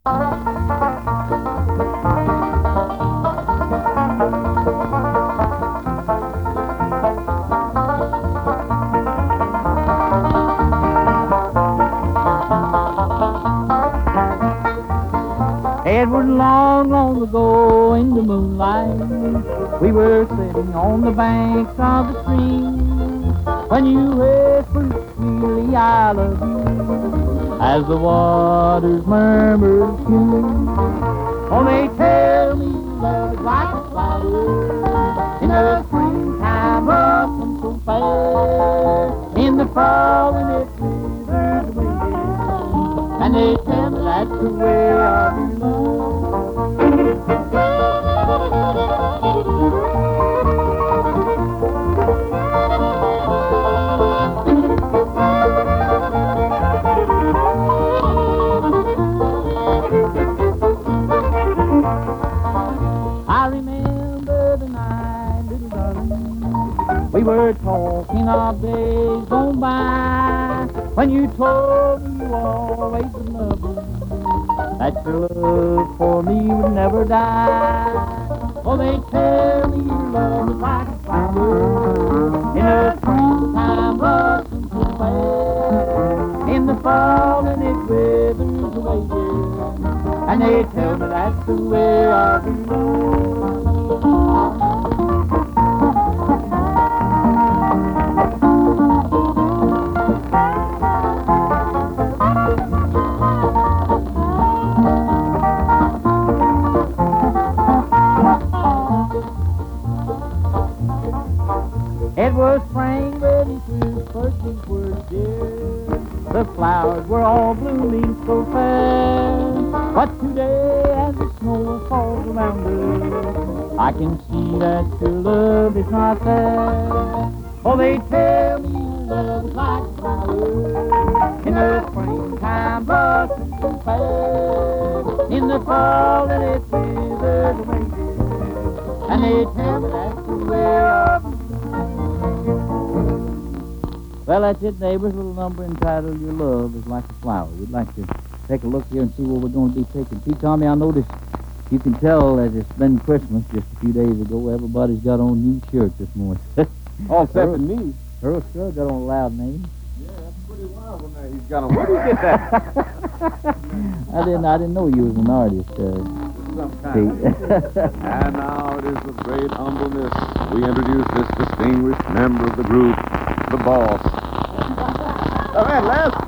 It was long, long ago in the moonlight. We were sitting on the banks of the stream when you whispered sweetly, I love you, as the waters murmur too. Oh, they tell me love is like a flower in the springtime, blossoms so fair. In the fall, when it withers away, and they tell me that's the way of love. I remember the night, little darling, we were talking of days gone by, when you told me you always would love me, that your love for me would never die. Oh, they tell me your love is like a flower in the springtime, blossoms so fair. In the fall, and it withers away, dear, and they tell me that's the way of love. It was spring, but it was first these words, dear. The flowers were all blooming so fair. But today, as the snow falls around us, I can see that your love is not there. Oh, they tell me your love is like a flower in the springtime, blossoms so fair. In the fall, and it withers away, dear, and they tell me that's the way of love. Well, that's it, neighbors. A little number entitled Your Love is Like a Flower. We'd like to take a look here and see where we're going to be taking. See, Tommy, I noticed you can tell that it's been Christmas just a few days ago. Everybody's got on new shirts this morning. All except for me. Earl Scruggs got on a loud name. Yeah, that's pretty wild when that he's got on. Where did you get that? I didn't know you was an artist. And now it is with great humbleness we introduce this distinguished member of the group, the boss. Oh, man, last